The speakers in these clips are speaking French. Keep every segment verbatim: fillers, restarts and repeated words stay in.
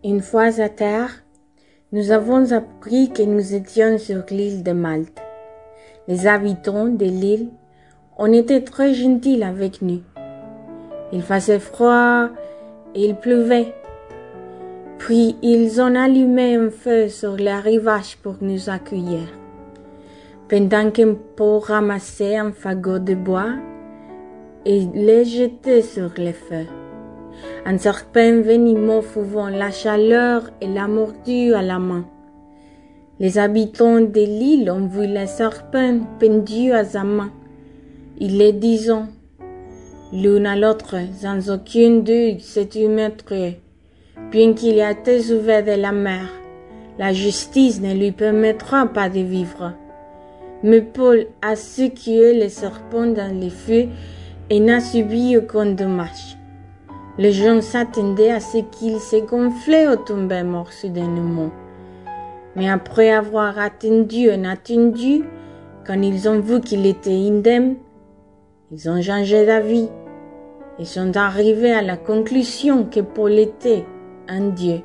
Une fois à terre, nous avons appris que nous étions sur l'île de Malte. Les habitants de l'île ont été très gentils avec nous. Il faisait froid et il pleuvait. Puis ils ont allumé un feu sur le rivage pour nous accueillir. Pendant qu'un pot ramassait un fagot de bois et les jetait sur le feu. Un serpent venimeux faisant la chaleur et la mordue à la main. Les habitants de l'île ont vu le serpent pendu à sa main. Ils les disant, l'un à l'autre, sans aucun doute, c'est une meurtrier. Bien qu'il ait été sauvé de la mer, la justice ne lui permettra pas de vivre. Mais Paul a secoué le serpent dans le feu et n'a subi aucun dommage. Les gens s'attendaient à ce qu'il se gonflait au tomber mort soudainement. Mais après avoir attendu et attendu, quand ils ont vu qu'il était indemne, ils ont changé d'avis et sont arrivés à la conclusion que Paul était un Dieu.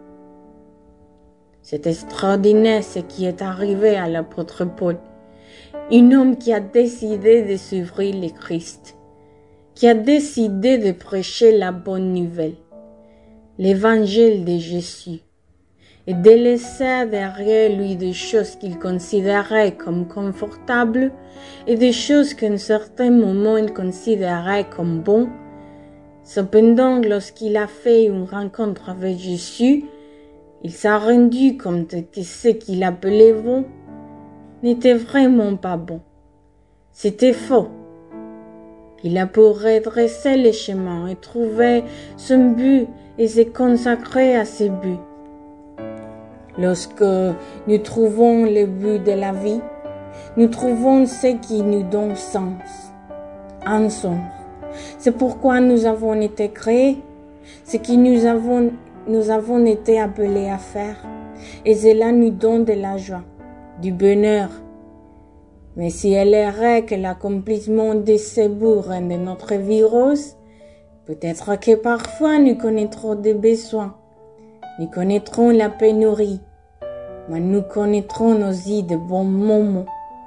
C'est extraordinaire ce qui est arrivé à l'apôtre Paul, un homme qui a décidé de suivre le Christ, qui a décidé de prêcher la bonne nouvelle, l'évangile de Jésus, et de laisser derrière lui des choses qu'il considérait comme confortables et des choses qu'à un certain moment il considérait comme bonnes. Cependant, lorsqu'il a fait une rencontre avec Jésus, il s'est rendu compte que ce qu'il appelait bon n'était vraiment pas bon. C'était faux. Il a pu redresser le chemin et trouver son but et se consacrer à ce but. Lorsque nous trouvons le but de la vie, nous trouvons ce qui nous donne sens, un sens. C'est pourquoi nous avons été créés, ce que nous avons, nous avons été appelés à faire. Et cela nous donne de la joie, du bonheur. Mais si elle est que l'accomplissement de ces buts rend notre vie rose, peut-être que parfois nous connaîtrons des besoins, nous connaîtrons la pénurie, mais nous connaîtrons aussi de bons moments.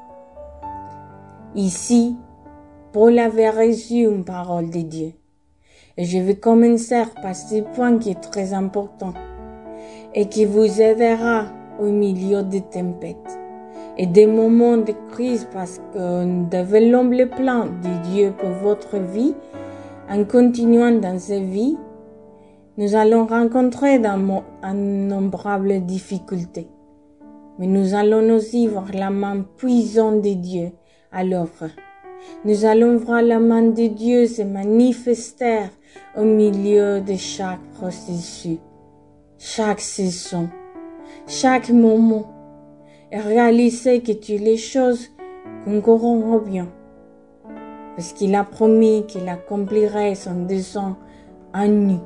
Ici, Paul avait reçu une parole de Dieu. Et je vais commencer par ce point qui est très important et qui vous aidera au milieu des tempêtes et des moments de crise parce que nous développons le plan de Dieu pour votre vie. En continuant dans cette vie, nous allons rencontrer d'innombrables difficultés. Mais nous allons aussi voir la main puissante de Dieu à l'œuvre. Nous allons voir la main de Dieu se manifester au milieu de chaque processus, chaque saison, chaque moment, et réaliser que toutes les choses concourront bien, parce qu'il a promis qu'il accomplirait son dessein en nous.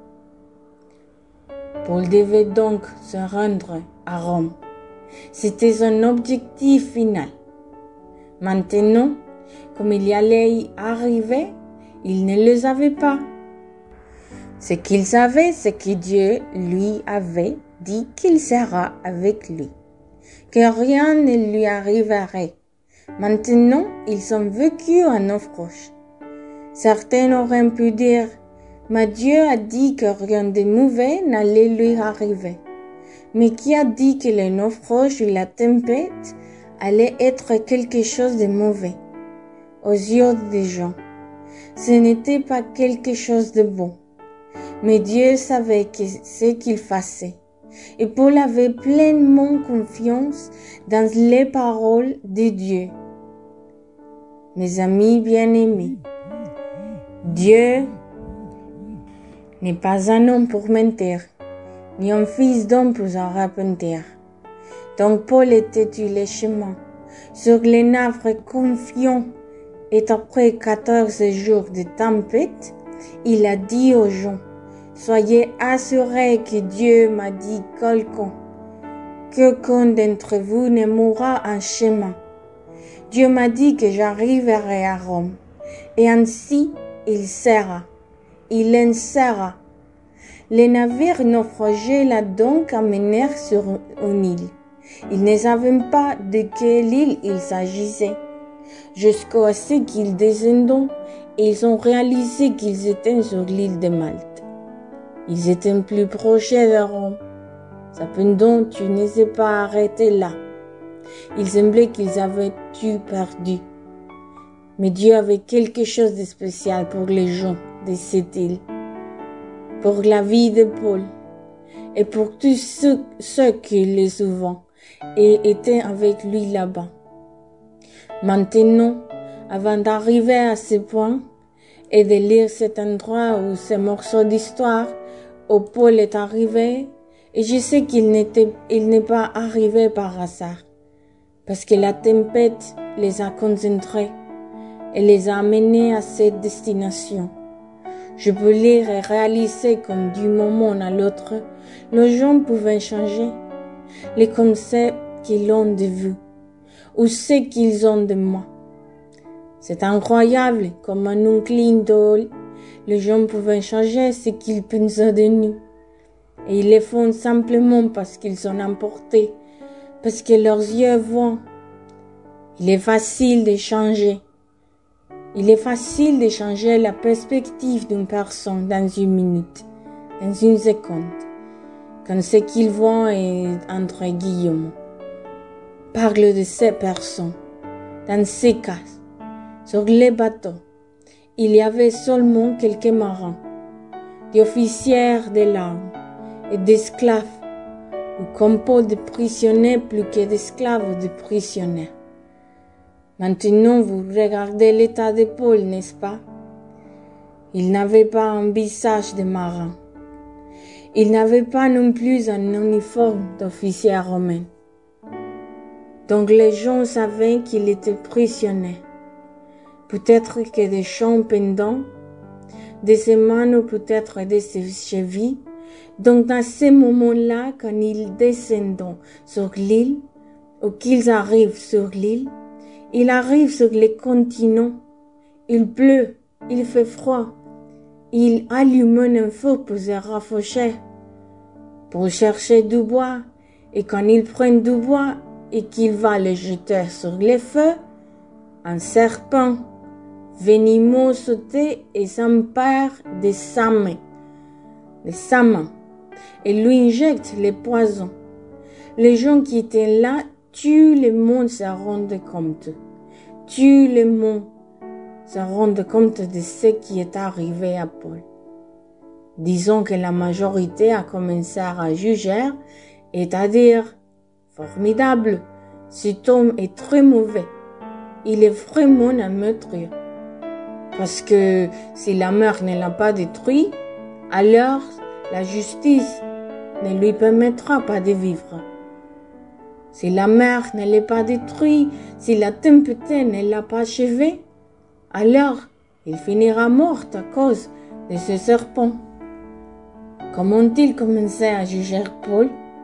Paul devait donc se rendre à Rome. C'était son objectif final. Maintenant, comme il y allait y arriver, il ne le savait pas. Ce qu'il savait, c'est que Dieu lui avait dit qu'il sera avec lui, que rien ne lui arriverait. Maintenant, ils ont vécu un naufrage. Certains auraient pu dire, mais Dieu a dit que rien de mauvais n'allait lui arriver. Mais qui a dit que le naufrage ou la tempête allait être quelque chose de mauvais? Aux yeux des gens, ce n'était pas quelque chose de bon. Mais Dieu savait que ce qu'il faisait. Et Paul avait pleinement confiance dans les paroles de Dieu. Mes amis bien-aimés, Dieu n'est pas un homme pour mentir, ni un fils d'homme pour s'en repentir. Donc Paul était sur le chemin, sur les navires confiants. Et après quatorze jours de tempête, il a dit aux gens, soyez assurés que Dieu m'a dit quelqu'un, qu'aucun d'entre vous ne mourra en chemin. Dieu m'a dit que j'arriverai à Rome, et ainsi il sera, il en sera. Les navires naufragés là donc amenèrent sur une île. Ils ne savaient pas de quelle île il s'agissait. Jusqu'à ce qu'ils descendent, ils ont réalisé qu'ils étaient sur l'île de Malte. Ils étaient plus proches de Rome. Cependant, tu ne s'es pas arrêté là. Il semblait qu'ils avaient tout perdu. Mais Dieu avait quelque chose de spécial pour les gens de cette île, pour la vie de Paul et pour tous ceux, ceux qui le suivaient et étaient avec lui là-bas. Maintenant, avant d'arriver à ce point et de lire cet endroit ou ce morceau d'histoire où Paul est arrivé, et je sais qu'il n'était, il n'est pas arrivé par hasard, parce que la tempête les a concentrés et les a amenés à cette destination. Je peux lire et réaliser comme du moment à l'autre, les gens pouvaient changer, les concepts qu'ils ont de vous, ou ce qu'ils ont de moi. C'est incroyable comme en un clin d'œil, les gens pouvaient changer ce qu'ils pensaient de nous. Et ils le font simplement parce qu'ils sont emportés, parce que leurs yeux voient. Il est facile de changer. Il est facile de changer la perspective d'une personne dans une minute, dans une seconde, quand ce qu'ils voient est entre guillemets. Parle de ces personnes. Dans ces cas, sur les bateaux, il y avait seulement quelques marins, des officiers de l'arme et d'esclaves, ou comme pas de prisonniers plus que d'esclaves ou de prisonniers. Maintenant, vous regardez l'état de Paul, n'est-ce pas? Il n'avait pas un visage de marin. Il n'avait pas non plus un uniforme d'officier romain. Donc les gens savaient qu'il était prisonnier. Peut-être que des chants pendants, de ses mains ou peut-être de ses chevilles. Donc dans ces moments-là, quand ils descendent sur l'île, ou qu'ils arrivent sur l'île, ils arrivent sur le continent. Il pleut, il fait froid. Ils allument un feu pour se rafraîchir, pour chercher du bois. Et quand ils prennent du bois et qu'ils vont le jeter sur le feu, un serpent venimeux sauter et s'empare de sa main, de sa main, et lui injecte le poison. Les gens qui étaient là, tout le monde se rendait compte. Tout le monde se rendait compte de ce qui est arrivé à Paul. Disons que la majorité a commencé à juger et à dire « Formidable, cet homme est très mauvais. Il est vraiment un meurtrier. » Parce que si la mer ne l'a pas détruit, alors la justice ne lui permettra pas de vivre. Si la mer ne l'a pas détruit, si la tempête ne l'a pas achevé, alors il finira mort à cause de ce serpent. Comment ont-ils commencé à juger Paul?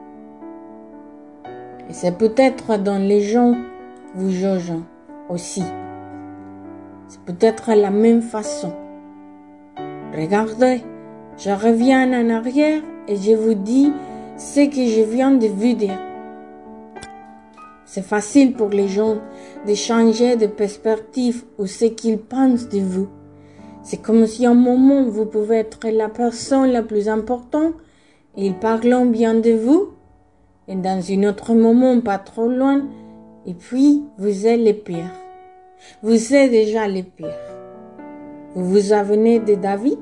Et c'est peut-être dans les gens vous jugent aussi. C'est peut-être la même façon. Regardez, je reviens en arrière et je vous dis ce que je viens de vous dire. C'est facile pour les gens de changer de perspective ou ce qu'ils pensent de vous. C'est comme si à un moment vous pouvez être la personne la plus importante et ils parlent bien de vous, et dans un autre moment pas trop loin, et puis vous êtes le pire. Vous êtes déjà le pire. Vous vous souvenez de David?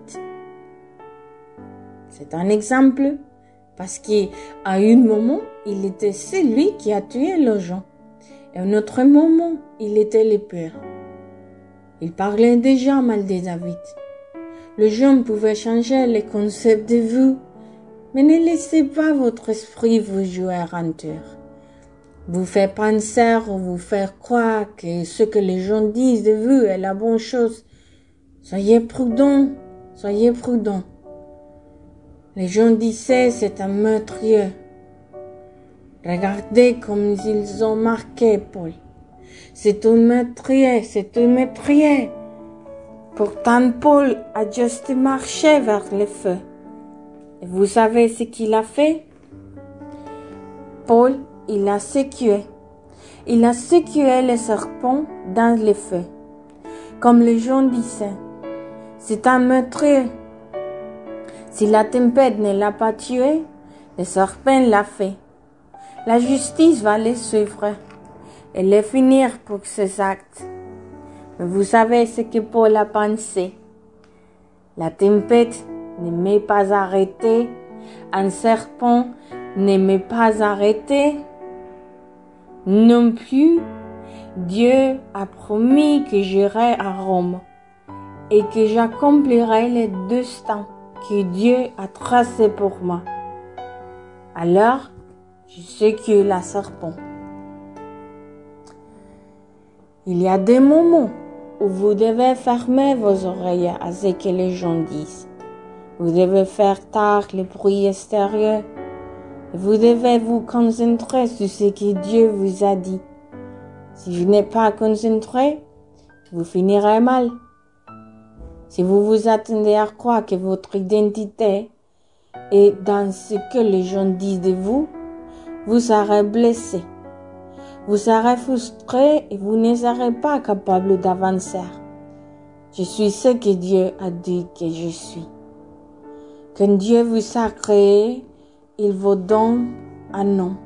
C'est un exemple, parce qu'à un moment, il était celui qui a tué les gens. Et à un autre moment, il était le pire. Il parlait déjà mal de David. Les gens pouvaient changer les concepts de vous, mais ne laissez pas votre esprit vous jouer en tour. Vous faire penser ou vous faire croire que ce que les gens disent de vous est la bonne chose. Soyez prudents, soyez prudents. Les gens disaient c'est un meurtrier. Regardez comme ils ont marqué Paul. C'est un meurtrier, c'est un meurtrier. Pourtant Paul a juste marché vers le feu. Et vous savez ce qu'il a fait? Paul, il a secoué. Il a secoué le serpent dans le feu. Comme les gens disaient, c'est un meurtrier. Si la tempête ne l'a pas tué, le serpent l'a fait. La justice va les suivre et les finir pour ces actes. Mais vous savez ce que Paul a pensé. La tempête ne m'est pas arrêtée, un serpent ne m'est pas arrêté. Non plus, Dieu a promis que j'irai à Rome et que j'accomplirai le destin que Dieu a tracé pour moi. Alors, je sais que la serpent. Il y a des moments où vous devez fermer vos oreilles à ce que les gens disent. Vous devez faire taire le bruit extérieur. Vous devez vous concentrer sur ce que Dieu vous a dit. Si vous n'êtes pas concentré, vous finirez mal. Si vous vous attendez à croire que votre identité est dans ce que les gens disent de vous, vous serez blessé. Vous serez frustré et vous ne serez pas capable d'avancer. Je suis ce que Dieu a dit que je suis. Quand Dieu vous a créé, il vous donne un nom.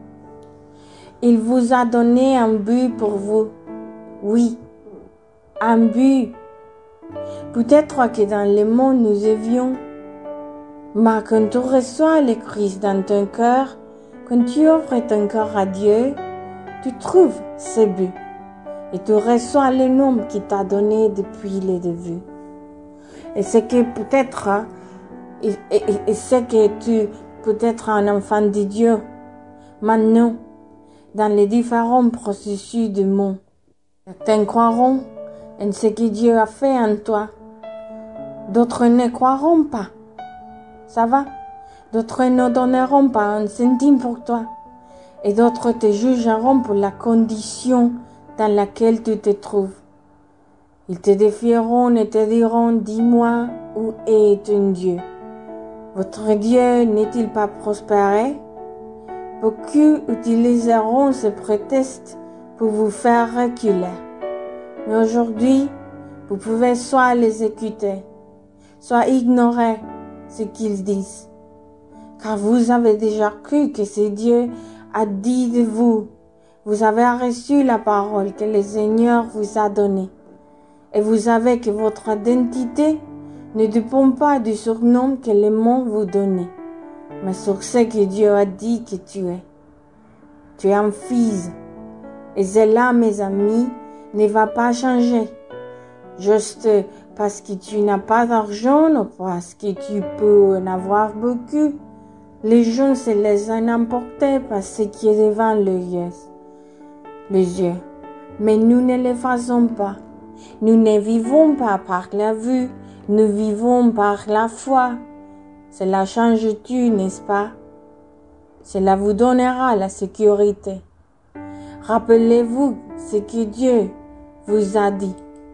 Il vous a donné un but pour vous. Oui, un but. Peut-être que dans le monde nous vivions, mais quand tu reçois le Christ dans ton cœur, quand tu offres ton cœur à Dieu, tu trouves ce but et tu reçois le nom qu'il t'a donné depuis le début. Et c'est que peut-être, et, et, et c'est que tu peux être un enfant de Dieu maintenant, dans les différents processus du monde. Certains croiront en ce que Dieu a fait en toi. D'autres ne croiront pas. Ça va? D'autres ne donneront pas un centime pour toi. Et d'autres te jugeront pour la condition dans laquelle tu te trouves. Ils te défieront et te diront, dis-moi, où est ton Dieu? Votre Dieu n'est-il pas prospéré? Beaucoup utiliseront ce prétexte pour vous faire reculer. Mais aujourd'hui, vous pouvez soit les écouter, soit ignorer ce qu'ils disent. Car vous avez déjà cru que c'est Dieu a dit de vous. Vous avez reçu la parole que le Seigneur vous a donnée. Et vous savez que votre identité ne dépend pas du surnom que le monde vous donne, mais sur ce que Dieu a dit que tu es. Tu es un fils. Et cela, mes amis, ne va pas changer. Juste parce que tu n'as pas d'argent ou parce que tu peux en avoir beaucoup. Les gens se laissent emporter par ce qui est devant les yeux. Les yeux. Mais nous ne le faisons pas. Nous ne vivons pas par la vue. Nous vivons par la foi. Cela change tout, n'est-ce pas? Cela vous donnera la sécurité. Rappelez-vous ce que Dieu vous a dit.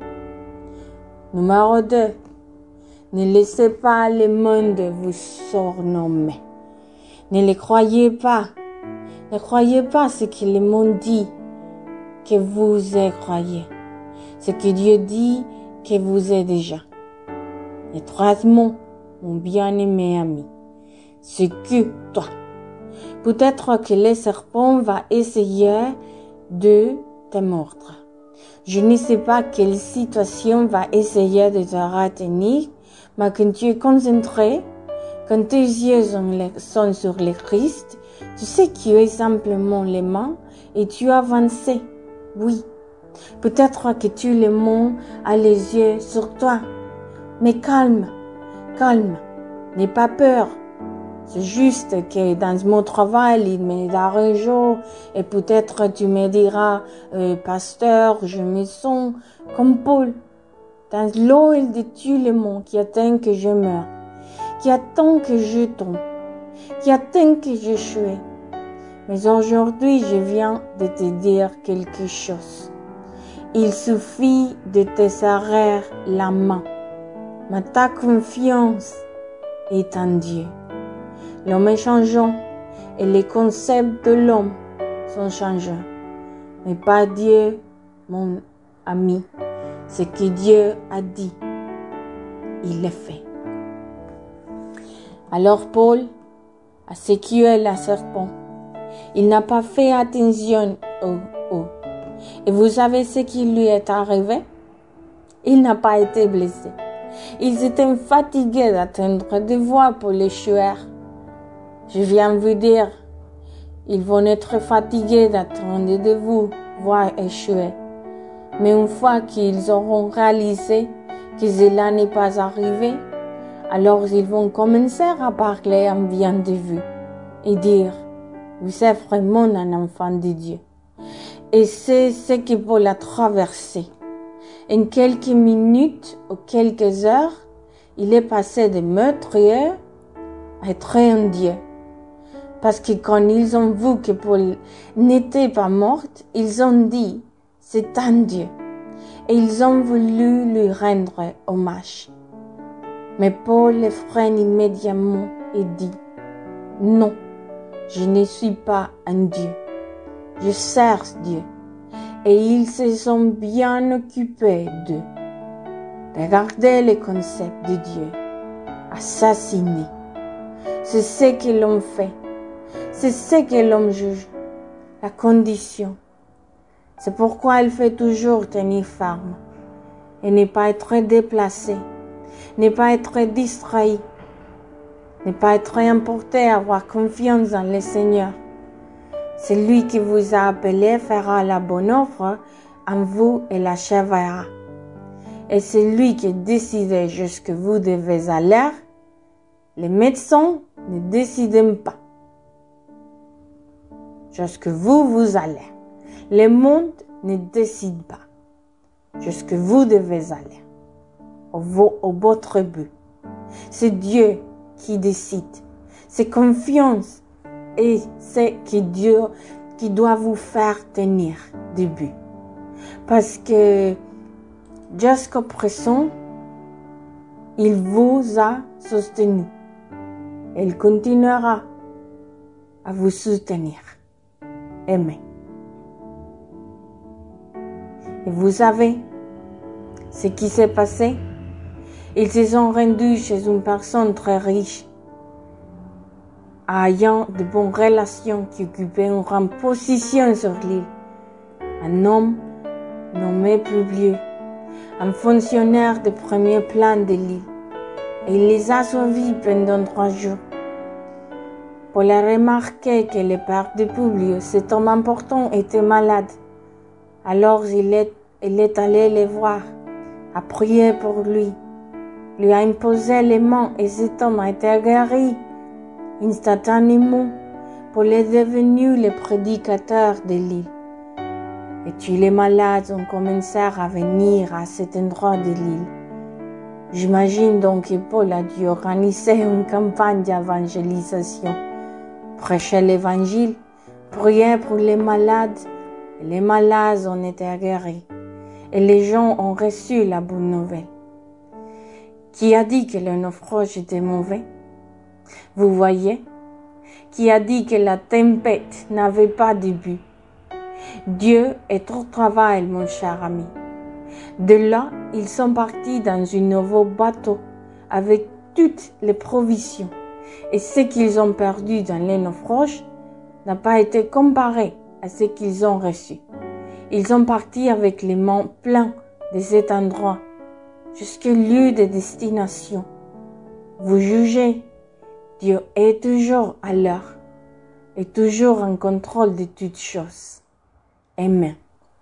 Numéro deux. Ne laissez pas le monde vous surnommer. Ne le croyez pas. Ne croyez pas ce que le monde dit que vous y croyez. Ce que Dieu dit que vous êtes déjà. Et troisièmement, mon bien-aimé ami, c'est que toi. Peut-être que le serpent va essayer de te mordre. Je ne sais pas quelle situation va essayer de te retenir, mais quand tu es concentré, quand tes yeux sont sur le Christ, tu sais que tu es simplement les mains et tu avances. Oui, peut-être que tu le montes à les yeux sur toi, mais calme, calme, n'aie pas peur. C'est juste que dans mon travail, il me d'argent et peut-être tu me diras, euh, pasteur, je me sens comme Paul. Dans l'eau, il dit tu le monde qui attend que je meure, qui attend que je tombe, qui attend que je chue. Mais aujourd'hui, je viens de te dire quelque chose. Il suffit de te serrer la main. Mais ta confiance est en Dieu. L'homme est changeant et les concepts de l'homme sont changeants. Mais pas Dieu, mon ami. Ce que Dieu a dit, il le fait. Alors Paul a sécué la serpent. Il n'a pas fait attention au eau. Et vous savez ce qui lui est arrivé? Il n'a pas été blessé. Ils étaient fatigués d'attendre des voix pour l'échouer. Je viens vous dire, ils vont être fatigués d'attendre de vous voir échouer. Mais une fois qu'ils auront réalisé que cela n'est pas arrivé, alors ils vont commencer à parler en bien de vous et dire, vous êtes vraiment un enfant de Dieu. Et c'est ce que Paul a traversé. En quelques minutes ou quelques heures, il est passé de meurtrier à être un Dieu. Parce que quand ils ont vu que Paul n'était pas mort, ils ont dit, c'est un Dieu. Et ils ont voulu lui rendre hommage. Mais Paul les freine immédiatement et dit, non, je ne suis pas un Dieu. Je sers Dieu. Et ils se sont bien occupés d'eux. Regardez le concept de Dieu. Assassiner. C'est ce que l'homme fait. C'est ce que l'homme juge. La condition. C'est pourquoi il fait toujours tenir ferme. Et ne pas être déplacé. Ne pas être distrait. Ne pas être emporté à avoir confiance dans le Seigneur. Celui qui vous a appelé fera la bonne offre en vous et l'achèvera. Et celui qui décide jusqu'où vous devez aller, les médecins ne décident pas. Jusque vous, vous allez. Le monde ne décide pas. Jusque vous devez aller. Au, au votre but. C'est Dieu qui décide. C'est confiance. Et c'est que Dieu qui doit vous faire tenir du but. Parce que jusqu'au présent, il vous a soutenu. Et il continuera à vous soutenir. Amen. Et vous savez ce qui s'est passé? Ils se sont rendus chez une personne très riche, ayant de bonnes relations qui occupait une grande position sur l'île. Un homme nommé Publius, un fonctionnaire de premier plan de l'île. Et il les a suivis pendant trois jours. Paul a remarqué que le père de Publius, cet homme important, était malade. Alors il est, il est allé le voir, a prié pour lui, lui a imposé les mains et cet homme a été guéri. Instantanément, Paul est devenu le prédicateur de l'île. Et tous les malades ont commencé à venir à cet endroit de l'île. J'imagine donc que Paul a dû organiser une campagne d'évangélisation, prêcher l'évangile, prier pour les malades, et les malades ont été guéris, et les gens ont reçu la bonne nouvelle. Qui a dit que le naufrage était mauvais? Vous voyez? Qui a dit que la tempête n'avait pas de but? Dieu est au travail, mon cher ami. De là, ils sont partis dans un nouveau bateau avec toutes les provisions. Et ce qu'ils ont perdu dans les naufrages n'a pas été comparé à ce qu'ils ont reçu. Ils sont partis avec les mains pleines de cet endroit jusqu'au lieu de destination. Vous jugez, Dieu est toujours à l'heure et toujours en contrôle de toutes choses. Amen.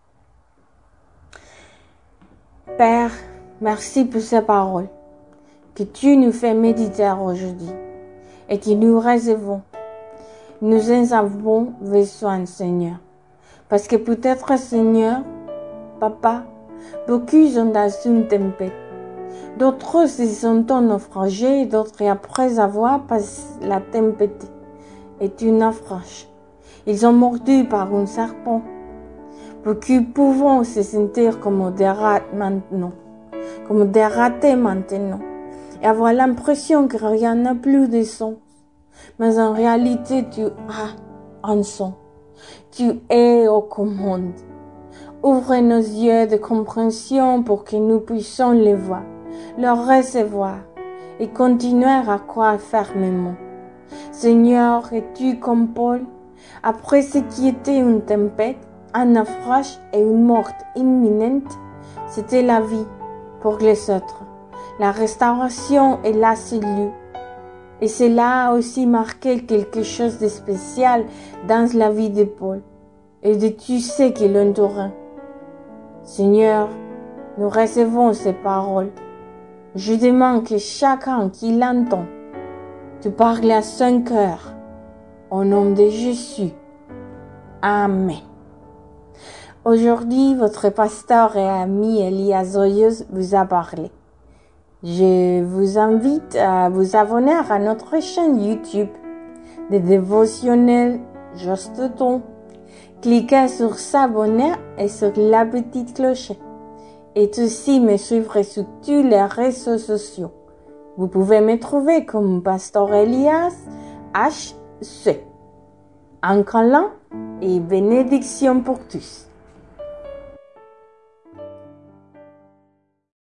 Père, merci pour ces paroles que tu nous fais méditer aujourd'hui et que nous recevons. Nous en avons besoin, Seigneur. Parce que peut-être, Seigneur, Papa, beaucoup sont dans une tempête. D'autres se sont naufragés, d'autres après avoir passé la tempête est une naufrage. Ils sont mordus par un serpent. Beaucoup pouvons se sentir comme des rats maintenant, comme des ratés maintenant, et avoir l'impression que rien n'a plus de sens. mais en réalité tu as un son. Tu es aux commandes. Ouvre nos yeux de compréhension pour que nous puissions les voir, le recevoir et continuer à croire fermement. Seigneur, es-tu comme Paul, après ce qui était une tempête, un naufrage et une mort imminente, c'était la vie pour les autres, la restauration et la salut. Et cela a aussi marqué quelque chose de spécial dans la vie de Paul et de tous ceux qui l'entouraient. Seigneur, nous recevons ces paroles. Je demande que chacun qui l'entend, tu parles à son cœur. Au nom de Jésus. Amen. Aujourd'hui, votre pasteur et ami Elias Zoyeuse vous a parlé. Je vous invite à vous abonner à notre chaîne YouTube de dévotionnels Juste Ton. Cliquez sur s'abonner et sur la petite cloche. Et aussi me suivre sur tous les réseaux sociaux. Vous pouvez me trouver comme Pasteur Elias H C. Un câlin et bénédiction pour tous.